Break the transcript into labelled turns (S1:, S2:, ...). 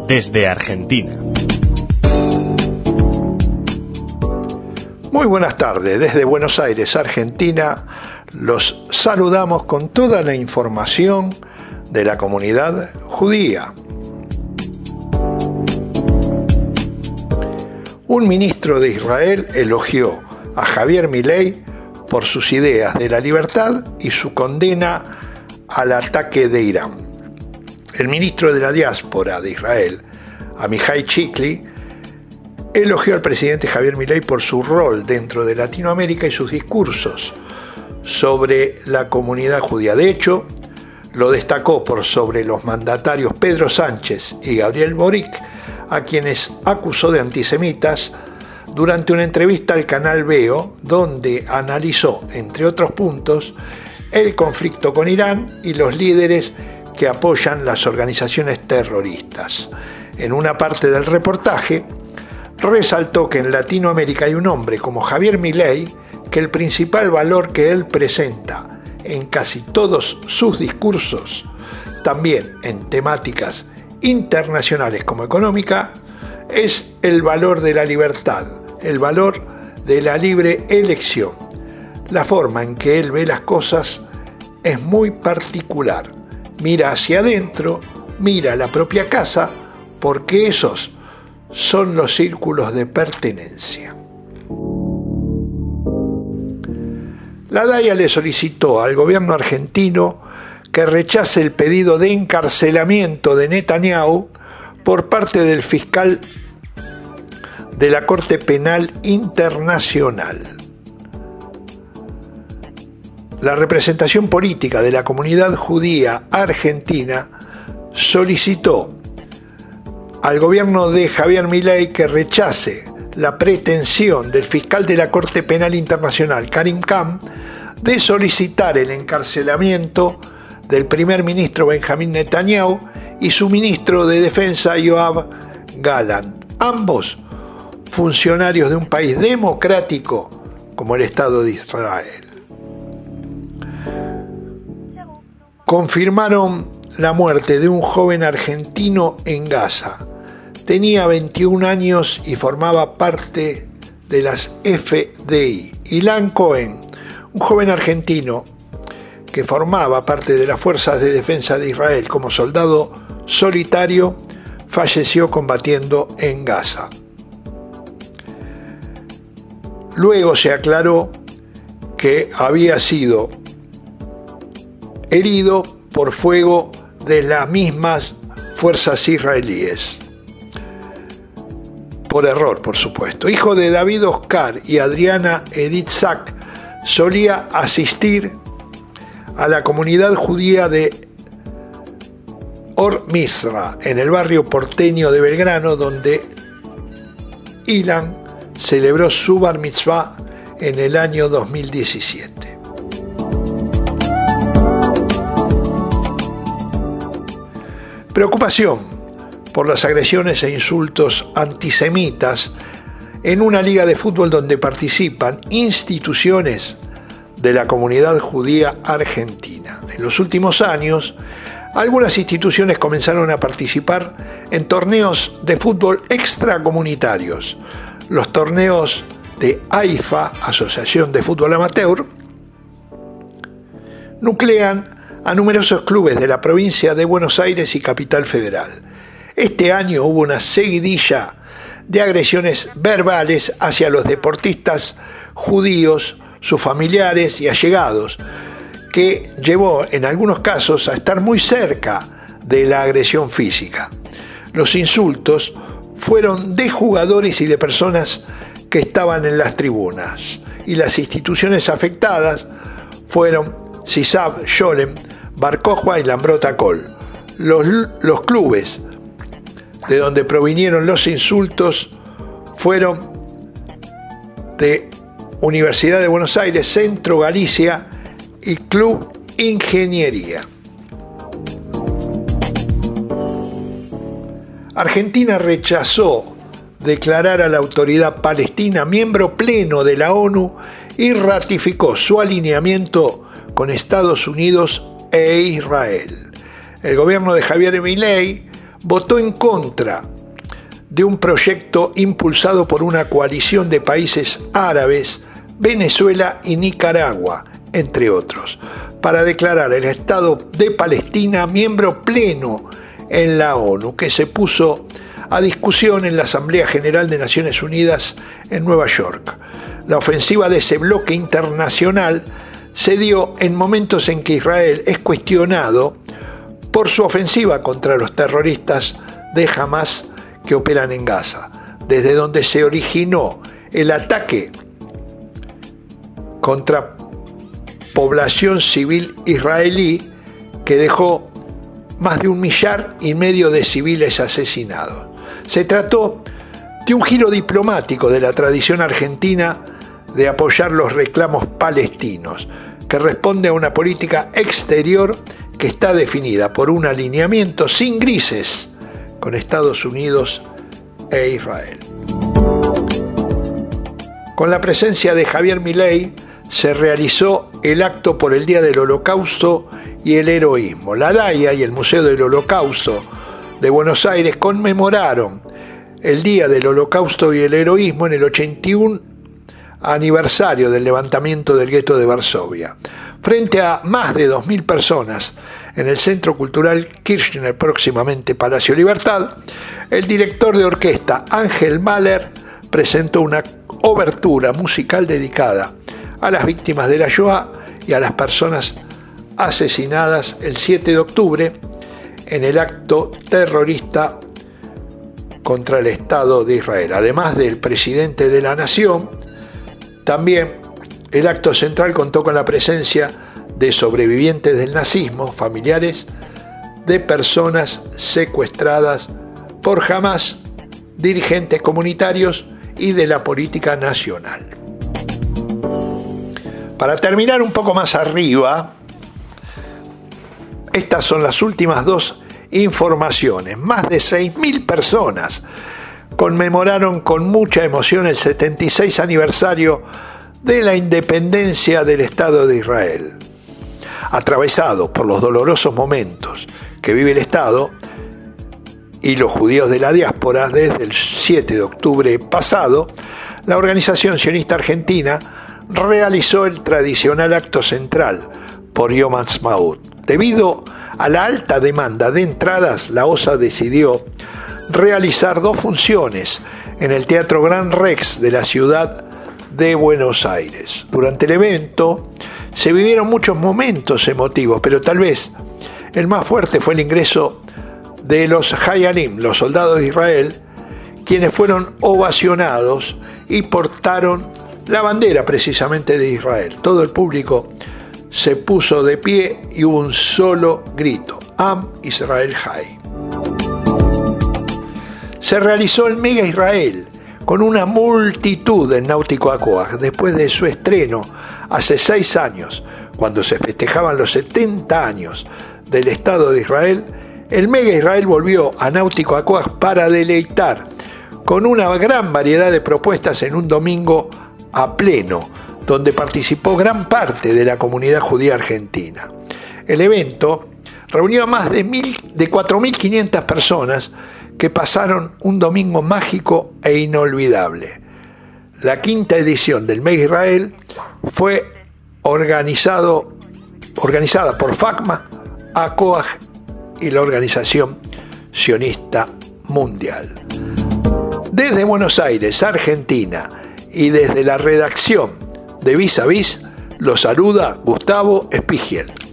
S1: desde Argentina.
S2: Muy buenas tardes, desde Buenos Aires, Argentina, los saludamos con toda la información de la comunidad judía. Un ministro de Israel elogió a Javier Milei por sus ideas de la libertad y su condena al ataque de Irán. El ministro de la diáspora de Israel, Amihai Chikli, elogió al presidente Javier Milei por su rol dentro de Latinoamérica y sus discursos sobre la comunidad judía. De hecho, lo destacó por sobre los mandatarios Pedro Sánchez y Gabriel Boric, a quienes acusó de antisemitas durante una entrevista al canal Veo, donde analizó, entre otros puntos, el conflicto con Irán y los líderes que apoyan las organizaciones terroristas. En una parte del reportaje, resaltó que en Latinoamérica hay un hombre como Javier Milei, que el principal valor que él presenta en casi todos sus discursos, también en temáticas internacionales como económica, es el valor de la libertad, el valor de la libre elección. La forma en que él ve las cosas es muy particular. Mira hacia adentro, mira la propia casa, porque esos son los círculos de pertenencia. La DAIA le solicitó al gobierno argentino que rechace el pedido de encarcelamiento de Netanyahu por parte del fiscal de la Corte Penal Internacional. La representación política de la comunidad judía argentina solicitó al gobierno de Javier Milei que rechace la pretensión del fiscal de la Corte Penal Internacional, Karim Khan, de solicitar el encarcelamiento del primer ministro Benjamín Netanyahu y su ministro de Defensa, Yoav Gallant, ambos funcionarios de un país democrático como el Estado de Israel. Confirmaron la muerte de un joven argentino en Gaza. Tenía 21 años y formaba parte de las FDI. Ilan Cohen, un joven argentino que formaba parte de las Fuerzas de Defensa de Israel como soldado solitario, falleció combatiendo en Gaza. Luego se aclaró que había sido herido por fuego de las mismas fuerzas israelíes. Por error, por supuesto. Hijo de David Oscar y Adriana Edith Sack, solía asistir a la comunidad judía de Or Misra, en el barrio porteño de Belgrano, donde Ilan celebró su bar mitzvah en el año 2017. Preocupación por las agresiones e insultos antisemitas en una liga de fútbol donde participan instituciones de la comunidad judía argentina. En los últimos años, algunas instituciones comenzaron a participar en torneos de fútbol extracomunitarios. Los torneos de AIFA, Asociación de Fútbol Amateur, nuclean a numerosos clubes de la provincia de Buenos Aires y Capital Federal. Este año hubo una seguidilla de agresiones verbales hacia los deportistas judíos, sus familiares y allegados, que llevó en algunos casos a estar muy cerca de la agresión física. Los insultos fueron de jugadores y de personas que estaban en las tribunas, y las instituciones afectadas fueron CISAB, Scholem, Bar Kokhba y Lambrota Kohl. Los clubes de donde provinieron los insultos fueron de Universidad de Buenos Aires, Centro Galicia y Club Ingeniería. Argentina rechazó declarar a la autoridad palestina miembro pleno de la ONU y ratificó su alineamiento con Estados Unidos e Israel. El gobierno de Javier Milei votó en contra de un proyecto impulsado por una coalición de países árabes, Venezuela y Nicaragua, entre otros, para declarar el Estado de Palestina miembro pleno en la ONU, que se puso a discusión en la Asamblea General de Naciones Unidas en Nueva York. La ofensiva de ese bloque internacional se dio en momentos en que Israel es cuestionado por su ofensiva contra los terroristas de Hamas que operan en Gaza, desde donde se originó el ataque contra población civil israelí que dejó más de 1,5 millones de civiles asesinados. Se trató de un giro diplomático de la tradición argentina de apoyar los reclamos palestinos, que responde a una política exterior que está definida por un alineamiento sin grises con Estados Unidos e Israel. Con la presencia de Javier Milei se realizó el acto por el Día del Holocausto y el Heroísmo. La DAIA y el Museo del Holocausto de Buenos Aires conmemoraron el Día del Holocausto y el Heroísmo en el 81 aniversario del levantamiento del gueto de Varsovia. Frente a más de 2.000 personas en el Centro Cultural Kirchner, próximamente Palacio Libertad, el director de orquesta Ángel Mahler presentó una obertura musical dedicada a las víctimas de la Shoah y a las personas asesinadas el 7 de octubre en el acto terrorista contra el Estado de Israel. Además del presidente de la Nación, también el acto central contó con la presencia de sobrevivientes del nazismo, familiares de personas secuestradas por Hamas, dirigentes comunitarios y de la política nacional. Para terminar un poco más arriba, estas son las últimas dos informaciones. Más de 6.000 personas conmemoraron con mucha emoción el 76 aniversario de la independencia del Estado de Israel. Atravesado por los dolorosos momentos que vive el Estado y los judíos de la diáspora desde el 7 de octubre pasado, la Organización Sionista Argentina realizó el tradicional acto central por Yom Ha'atzmaut. Debido a la alta demanda de entradas, la OSA decidió realizar 2 funciones en el Teatro Gran Rex de la ciudad de Buenos Aires. Durante el evento se vivieron muchos momentos emotivos, pero tal vez el más fuerte fue el ingreso de los Hayalim, los soldados de Israel, quienes fueron ovacionados y portaron la bandera precisamente de Israel. Todo el público se puso de pie y hubo un solo grito: Am Israel Hay. Se realizó el Mega Israel con una multitud en Náutico Acoag después de su estreno hace 6 años, cuando se festejaban los 70 años del Estado de Israel. El Mega Israel volvió a Náutico Acoag para deleitar con una gran variedad de propuestas en un domingo a pleno, donde participó gran parte de la comunidad judía argentina. El evento reunió a más de 4.500 personas que pasaron un domingo mágico e inolvidable. La 5ª edición del Mega Israel fue organizada por FACMA, ACOAG y la Organización Sionista Mundial. Desde Buenos Aires, Argentina, y desde la redacción de Vis a Vis, los saluda Gustavo Espigiel.